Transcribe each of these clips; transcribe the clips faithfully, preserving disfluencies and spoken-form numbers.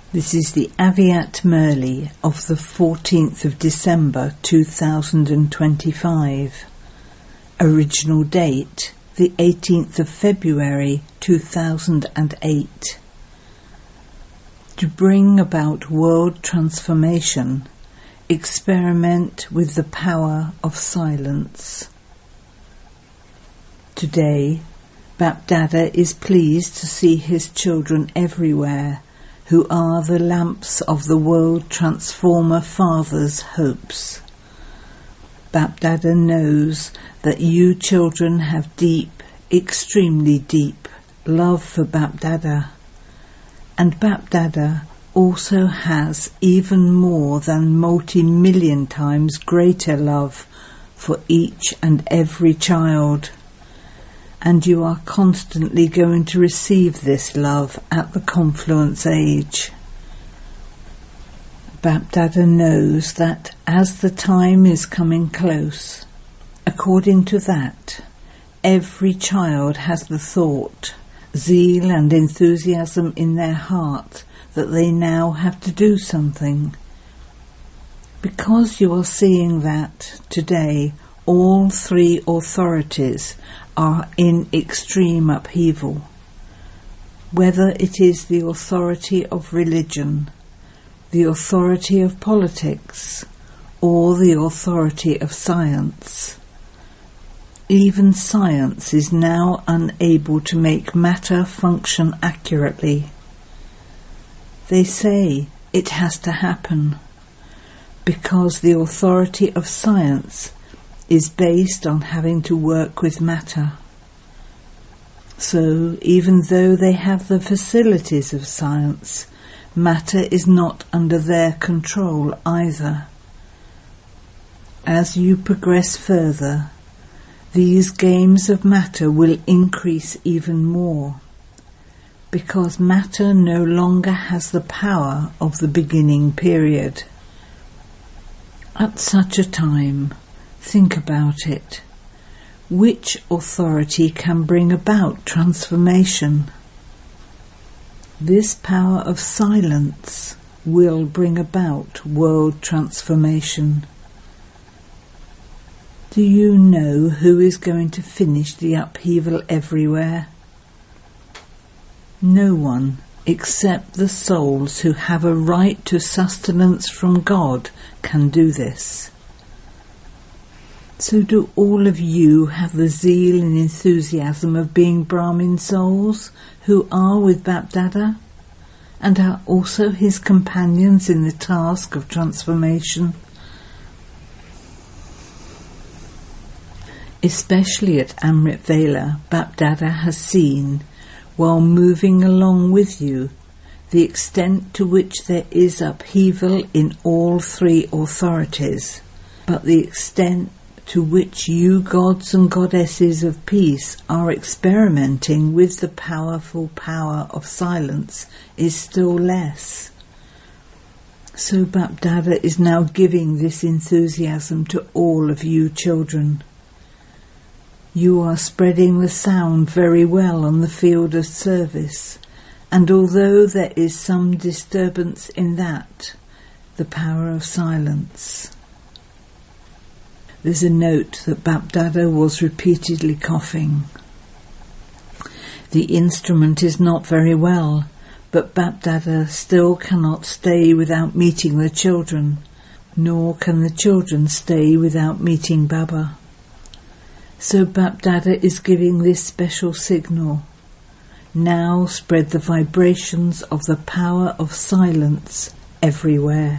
This is the Aviat Merli of the fourteenth of December two thousand twenty-five. Original date the eighteenth of February two thousand eight. To bring about world transformation, experiment with the power of silence. Today, Bapdada is pleased to see his children everywhere, who are the lamps of the world transformer Father's hopes. Bapdada knows that you children have deep, extremely deep, love for Bapdada, and Bapdada also has even more than multi-million times greater love for each and every child. And you are constantly going to receive this love at the confluence age. Bapdada knows that as the time is coming close, according to that, every child has the thought, zeal and enthusiasm in their heart that they now have to do something. Because you are seeing that today all three authorities are in extreme upheaval, whether it is the authority of religion, the authority of politics, or the authority of science. Even science is now unable to make matter function accurately. They say it has to happen because the authority of science is based on having to work with matter. So, even though they have the facilities of science, matter is not under their control either. As you progress further, these games of matter will increase even more, because matter no longer has the power of the beginning period. At such a time, think about it. Which authority can bring about transformation? This power of silence will bring about world transformation. Do you know who is going to finish the upheaval everywhere? No one except the souls who have a right to sustenance from God can do this. So do all of you have the zeal and enthusiasm of being Brahmin souls who are with Bapdada and are also his companions in the task of transformation? Especially at Amrit Vela, Bapdada has seen, while moving along with you, the extent to which there is upheaval in all three authorities, but the extent to which you gods and goddesses of peace are experimenting with the powerful power of silence is still less. So Bapdada is now giving this enthusiasm to all of you children. You are spreading the sound very well on the field of service, and although there is some disturbance in that, the power of silence. There's a note that Bapdada was repeatedly coughing. The instrument is not very well, but Bapdada still cannot stay without meeting the children, nor can the children stay without meeting Baba. So Bapdada is giving this special signal. Now spread the vibrations of the power of silence everywhere.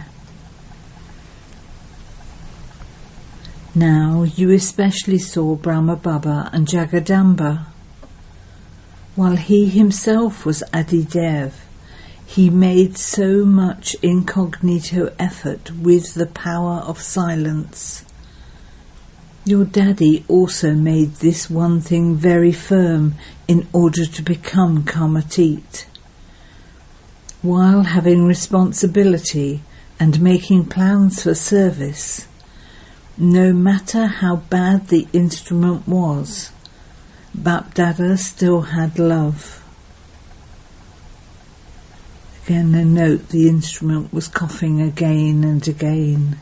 Now you especially saw Brahma Baba and Jagadamba. While he himself was Adidev, he made so much incognito effort with the power of silence. Your daddy also made this one thing very firm in order to become Kamatit. While having responsibility and making plans for service, no matter how bad the instrument was, Bapdada still had love. Again, a note, the instrument was coughing again and again.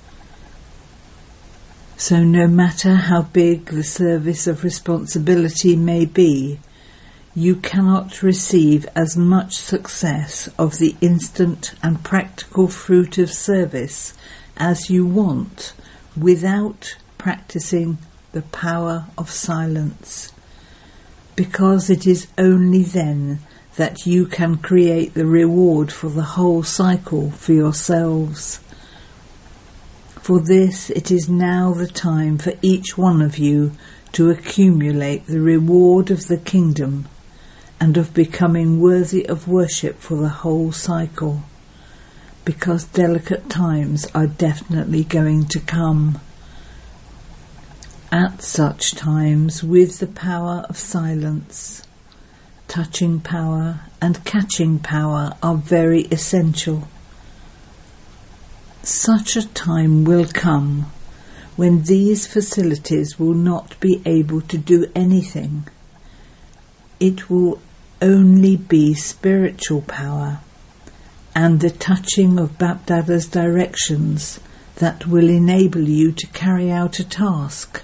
So no matter how big the service of responsibility may be, you cannot receive as much success of the instant and practical fruit of service as you want without practicing the power of silence, because it is only then that you can create the reward for the whole cycle for yourselves. For this, it is now the time for each one of you to accumulate the reward of the kingdom and of becoming worthy of worship for the whole cycle, because delicate times are definitely going to come. At such times, with the power of silence, touching power and catching power are very essential. Such a time will come when these facilities will not be able to do anything. It will only be spiritual power and the touching of Bapdada's directions that will enable you to carry out a task.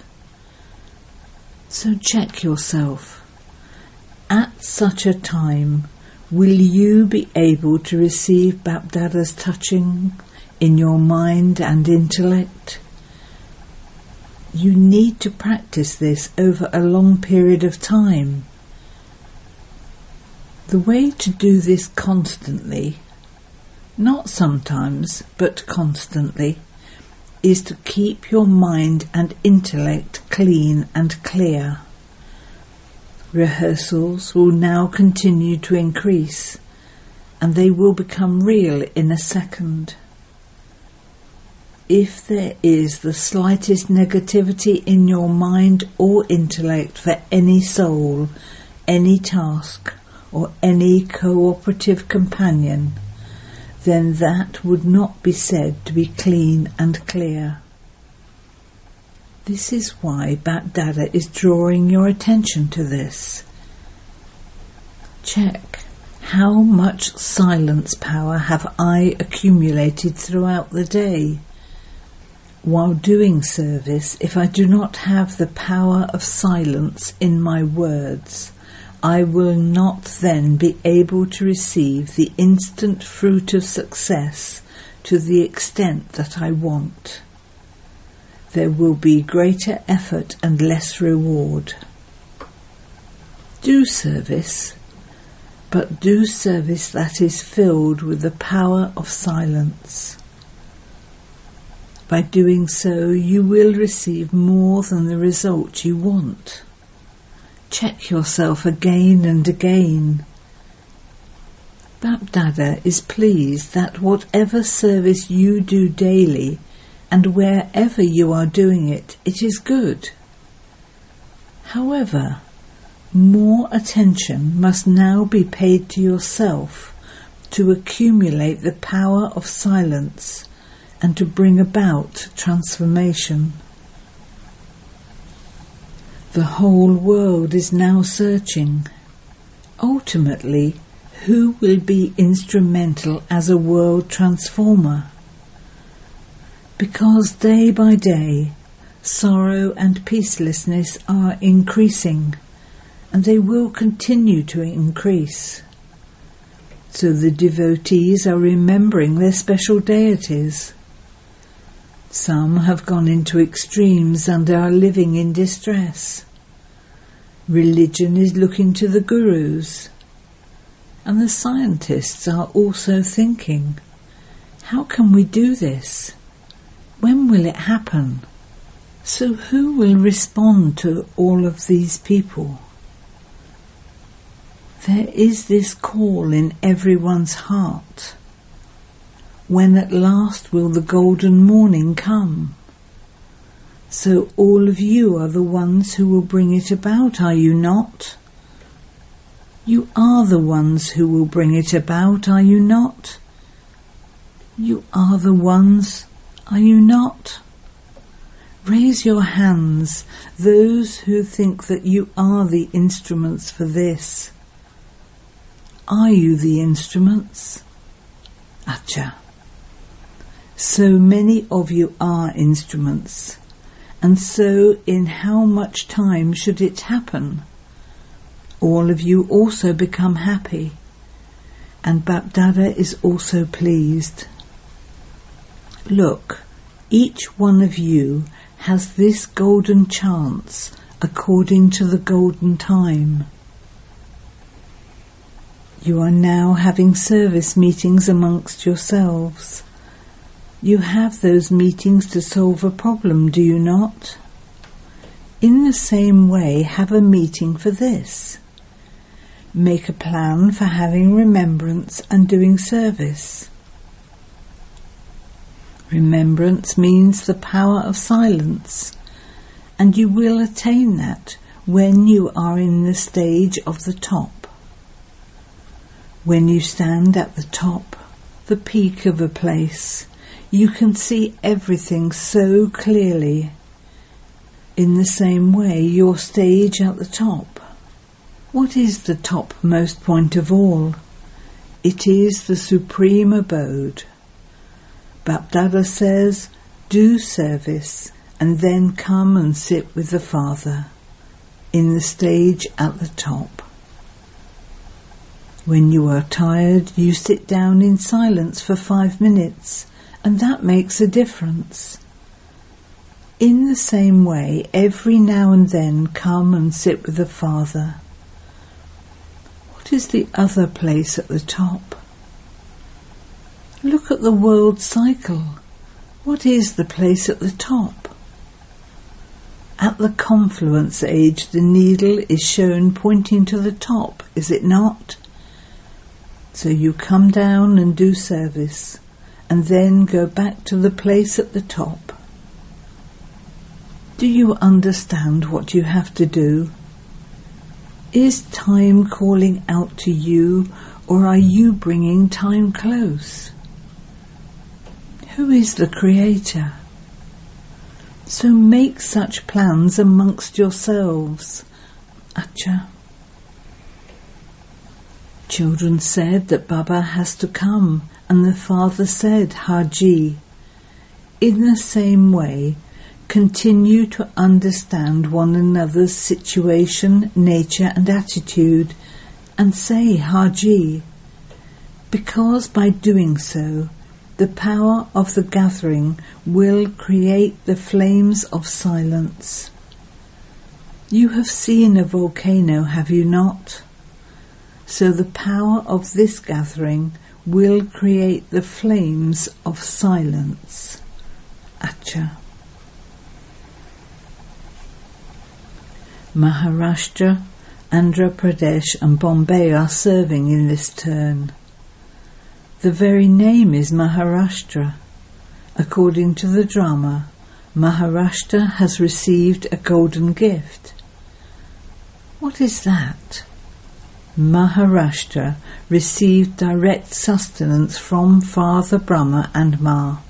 So check yourself. At such a time, will you be able to receive Bapdada's touching in your mind and intellect? You need to practice this over a long period of time. The way to do this constantly, not sometimes, but constantly, is to keep your mind and intellect clean and clear. Rehearsals will now continue to increase, and they will become real in a second. If there is the slightest negativity in your mind or intellect for any soul, any task, or any cooperative companion, then that would not be said to be clean and clear. This is why Bapdada is drawing your attention to this. Check, how much silence power have I accumulated throughout the day? While doing service, if I do not have the power of silence in my words, I will not then be able to receive the instant fruit of success to the extent that I want. There will be greater effort and less reward. Do service, but do service that is filled with the power of silence. By doing so, you will receive more than the result you want. Check yourself again and again. Bapdada is pleased that whatever service you do daily and wherever you are doing it, it is good. However, more attention must now be paid to yourself to accumulate the power of silence and to bring about transformation. The whole world is now searching. Ultimately, who will be instrumental as a world transformer? Because day by day, sorrow and peacelessness are increasing, and they will continue to increase. So the devotees are remembering their special deities. Some have gone into extremes and are living in distress. Religion is looking to the gurus. And the scientists are also thinking, how can we do this? When will it happen? So who will respond to all of these people? There is this call in everyone's heart. When at last will the golden morning come? So all of you are the ones who will bring it about, are you not? You are the ones who will bring it about, are you not? You are the ones, are you not? Raise your hands, those who think that you are the instruments for this. Are you the instruments? Acha. So many of you are instruments, and so in how much time should it happen? All of you also become happy, and Bapdada is also pleased. Look, each one of you has this golden chance according to the golden time. You are now having service meetings amongst yourselves. You have those meetings to solve a problem, do you not? In the same way, have a meeting for this. Make a plan for having remembrance and doing service. Remembrance means the power of silence, and you will attain that when you are in the stage of the top. When you stand at the top, the peak of a place, you can see everything so clearly. In the same way, your stage at the top. What is the topmost point of all? It is the supreme abode. Bapdada says, do service and then come and sit with the Father in the stage at the top. When you are tired, you sit down in silence for five minutes, and that makes a difference. In the same way, every now and then come and sit with the Father. What is the other place at the top? Look at the world cycle. What is the place at the top? At the confluence age, the needle is shown pointing to the top, is it not? So you come down and do service, and then go back to the place at the top. Do you understand what you have to do? Is time calling out to you, or are you bringing time close? Who is the Creator? So make such plans amongst yourselves. Acha. Children said that Baba has to come, and the Father said, Haji. In the same way, continue to understand one another's situation, nature and attitude, and say Haji, because by doing so, the power of the gathering will create the flames of silence. You have seen a volcano, have you not? So the power of this gathering will create the flames of silence. Acha. Maharashtra, Andhra Pradesh and Bombay are serving in this turn. The very name is Maharashtra. According to the drama, Maharashtra has received a golden gift. What is that? Maharashtra received direct sustenance from Father Brahma and Ma.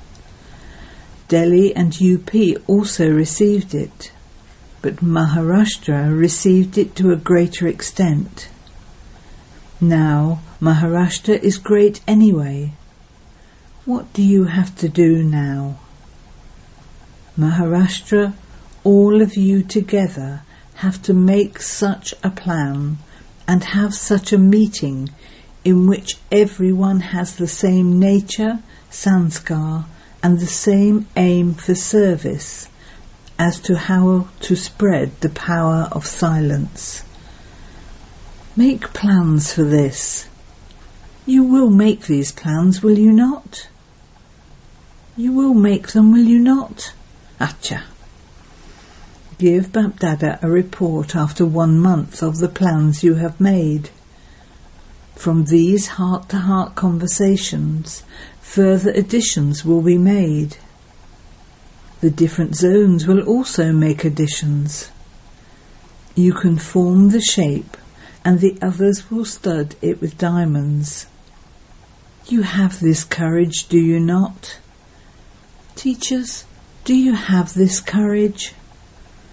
Delhi and U P also received it, but Maharashtra received it to a greater extent. Now, Maharashtra is great anyway. What do you have to do now? Maharashtra, all of you together have to make such a plan and have such a meeting in which everyone has the same nature, sanskar, and the same aim for service as to how to spread the power of silence. Make plans for this. You will make these plans, will you not? You will make them, will you not? Acha. Give Bapdada a report after one month of the plans you have made. From these heart-to-heart conversations, further additions will be made. The different zones will also make additions. You can form the shape, and the others will stud it with diamonds. You have this courage, do you not? Teachers, do you have this courage?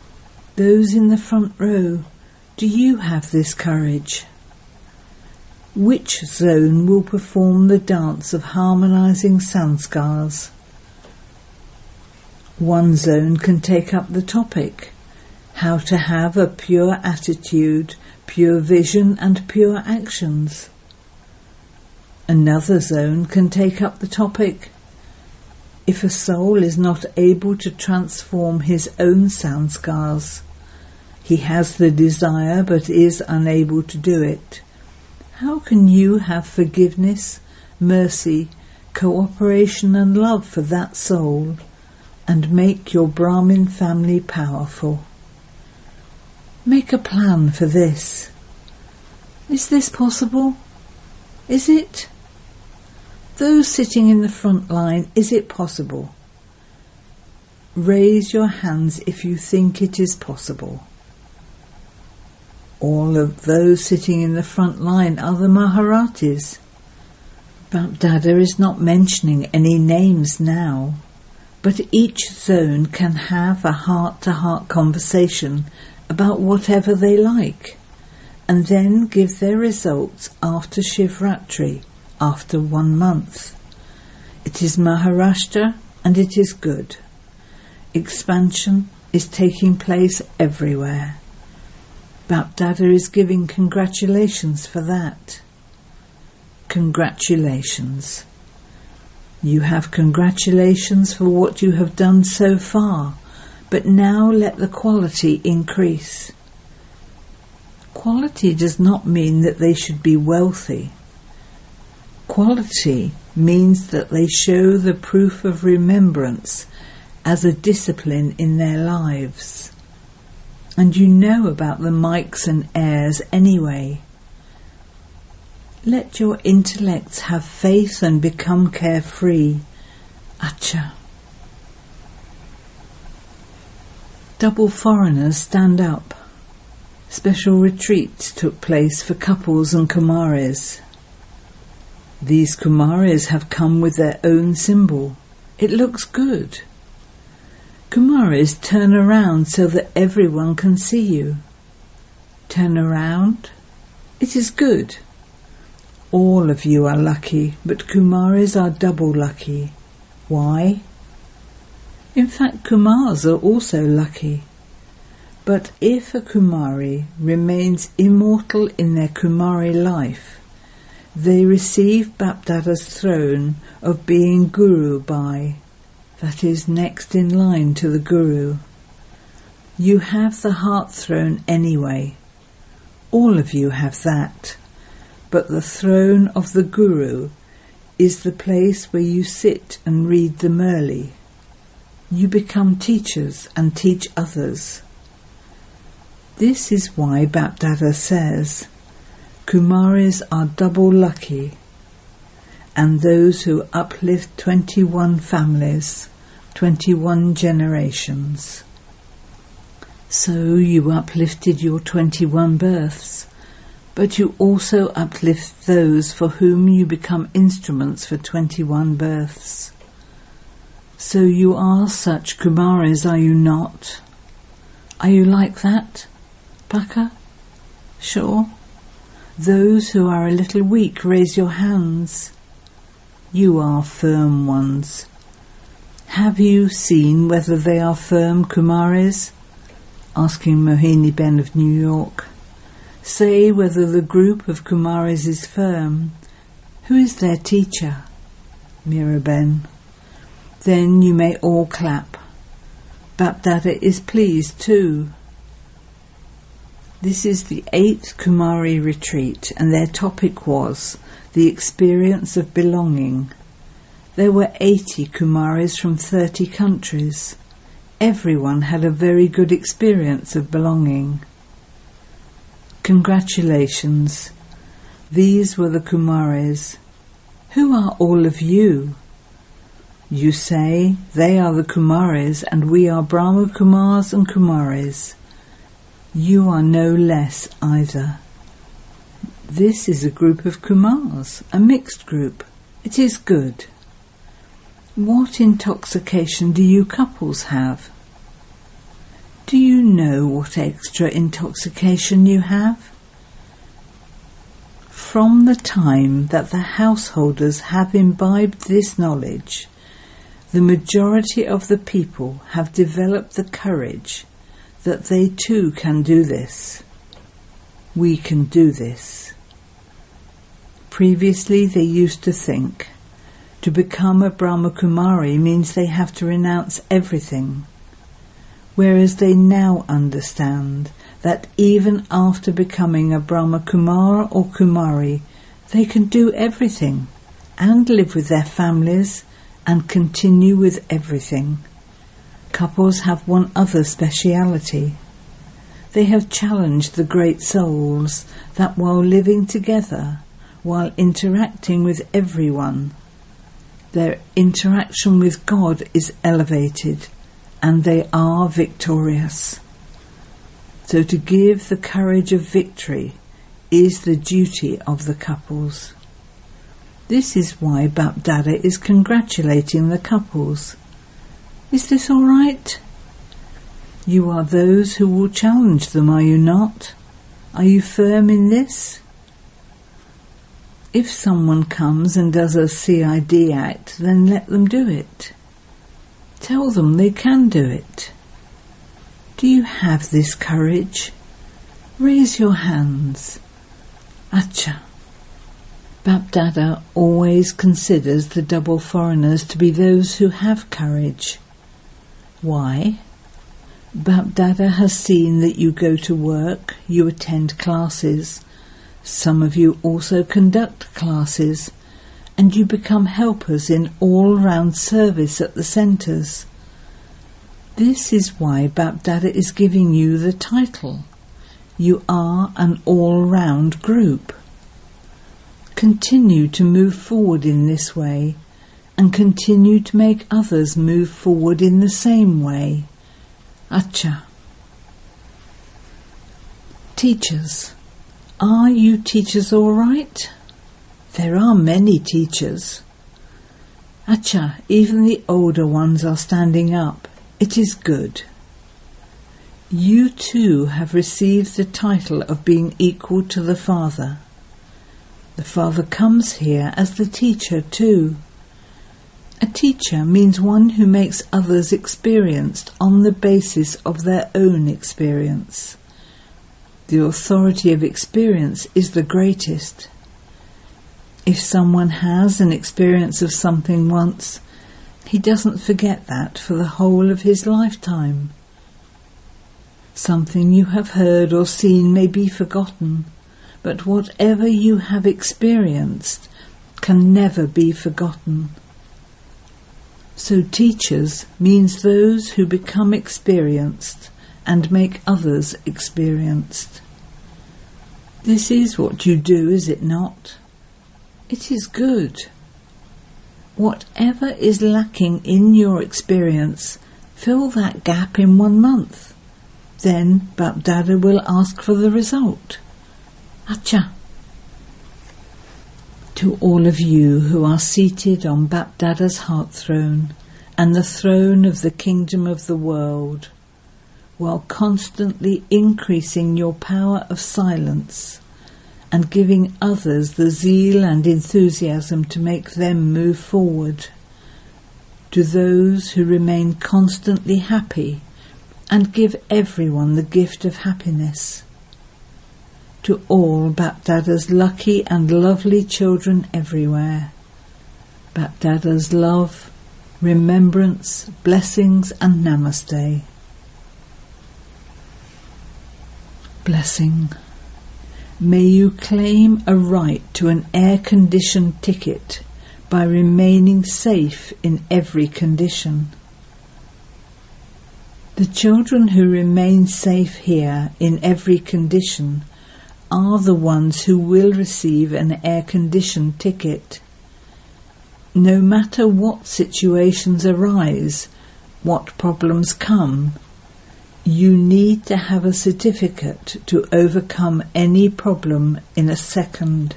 Those in the front row, do you have this courage? Which zone will perform the dance of harmonizing sanskars? One zone can take up the topic, how to have a pure attitude, pure vision and pure actions. Another zone can take up the topic, if a soul is not able to transform his own sanskars, he has the desire but is unable to do it. How can you have forgiveness, mercy, cooperation and love for that soul and make your Brahmin family powerful? Make a plan for this. Is this possible? Is it? Those sitting in the front line, is it possible? Raise your hands if you think it is possible. All of those sitting in the front line are the Maharatis. Bapdada is not mentioning any names now, but each zone can have a heart-to-heart conversation about whatever they like, and then give their results after Shivratri, after one month. It is Maharashtra and it is good. Expansion is taking place everywhere. Bapdada is giving congratulations for that. Congratulations. You have congratulations for what you have done so far, but now let the quality increase. Quality does not mean that they should be wealthy. Quality means that they show the proof of remembrance as a discipline in their lives. And you know about the mics and airs anyway. Let your intellects have faith and become carefree. Acha. Double foreigners stand up. Special retreats took place for couples and Kumaris. These Kumaris have come with their own symbol. It looks good. Kumaris, turn around so that everyone can see you. Turn around. It is good. All of you are lucky, but Kumaris are double lucky. Why? In fact, Kumars are also lucky. But if a Kumari remains immortal in their Kumari life, they receive Bapdada's throne of being Guru by, that is next in line to the Guru. You have the heart throne anyway. All of you have that. But the throne of the Guru is the place where you sit and read the Murli. You become teachers and teach others. This is why Bapdada says, Kumaris are double lucky, and those who uplift twenty-one families, twenty-one generations. So you uplifted your twenty-one births, but you also uplift those for whom you become instruments for twenty-one births. So you are such Kumaris, are you not? Are you like that, Baka? Sure? Those who are a little weak, raise your hands. You are firm ones. Have you seen whether they are firm Kumaris? Asking Mohini Ben of New York. Say whether the group of Kumaris is firm. Who is their teacher? Miraben. Then you may all clap. Bapdada is pleased too. This is the eighth Kumari retreat, and their topic was the experience of belonging. There were eighty Kumaris from thirty countries. Everyone had a very good experience of belonging. Congratulations. These were the Kumaris. Who are all of you? You say, they are the Kumaris and we are Brahma Kumars and Kumaris. You are no less either. This is a group of Kumars, a mixed group. It is good. What intoxication do you couples have? Do you know what extra intoxication you have? From the time that the householders have imbibed this knowledge, the majority of the people have developed the courage that they too can do this. We can do this. Previously they used to think to become a Brahmakumari means they have to renounce everything, whereas they now understand that even after becoming a Brahmakumara or Kumari, they can do everything and live with their families and continue with everything. Couples have one other speciality. They have challenged the great souls that while living together, while interacting with everyone, their interaction with God is elevated and they are victorious. So to give the courage of victory is the duty of the couples. This is why BapDada is congratulating the couples. Is this all right? You are those who will challenge them, are you not? Are you firm in this? If someone comes and does a C I D act, then let them do it. Tell them they can do it. Do you have this courage? Raise your hands. Acha. BapDada always considers the double foreigners to be those who have courage. Why? BapDada has seen that you go to work, you attend classes, some of you also conduct classes, and you become helpers in all-round service at the centres. This is why BapDada is giving you the title. You are an all-round group. Continue to move forward in this way, and continue to make others move forward in the same way. Acha. Teachers. Are you teachers all right? There are many teachers. Acha, even the older ones are standing up. It is good. You too have received the title of being equal to the Father. The Father comes here as the teacher too. A teacher means one who makes others experienced on the basis of their own experience. The authority of experience is the greatest. If someone has an experience of something once, he doesn't forget that for the whole of his lifetime. Something you have heard or seen may be forgotten, but whatever you have experienced can never be forgotten. So teachers means those who become experienced and make others experienced. This is what you do, is it not? It is good. Whatever is lacking in your experience, fill that gap in one month. Then BapDada will ask for the result. Acha. To all of you who are seated on BapDada's heart throne and the throne of the kingdom of the world, while constantly increasing your power of silence and giving others the zeal and enthusiasm to make them move forward. To those who remain constantly happy and give everyone the gift of happiness. To all BapDada's lucky and lovely children everywhere, BapDada's love, remembrance, blessings and namaste. Blessing. May you claim a right to an air-conditioned ticket by remaining safe in every condition. The children who remain safe here in every condition are the ones who will receive an air-conditioned ticket. No matter what situations arise, what problems come, you need to have a certificate to overcome any problem in a second.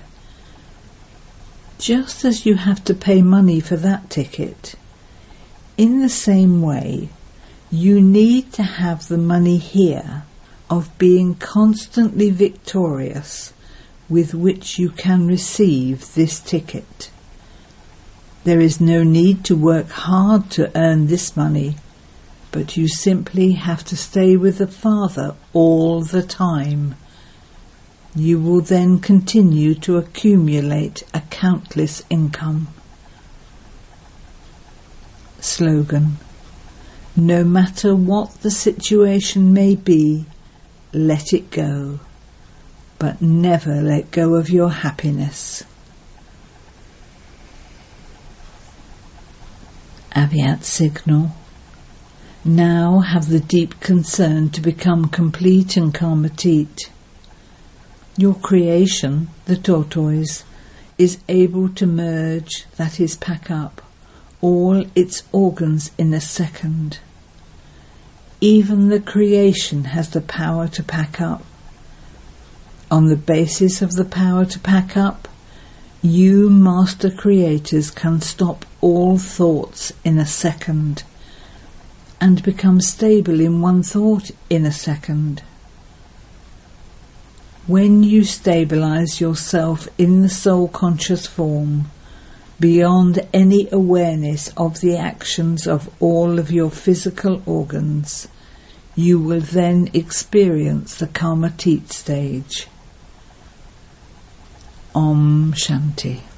Just as you have to pay money for that ticket, in the same way, you need to have the money here of being constantly victorious with which you can receive this ticket. There is no need to work hard to earn this money, but you simply have to stay with the Father all the time. You will then continue to accumulate a countless income. Slogan: no matter what the situation may be, let it go, but never let go of your happiness. Avyat signal. Now have the deep concern to become complete and Karmatit. Your creation, the tortoise, is able to merge, that is pack up, all its organs in a second. Even the creation has the power to pack up. On the basis of the power to pack up, you master creators can stop all thoughts in a second and become stable in one thought in a second. When you stabilize yourself in the soul conscious form, beyond any awareness of the actions of all of your physical organs, you will then experience the Karmatit stage. Om Shanti.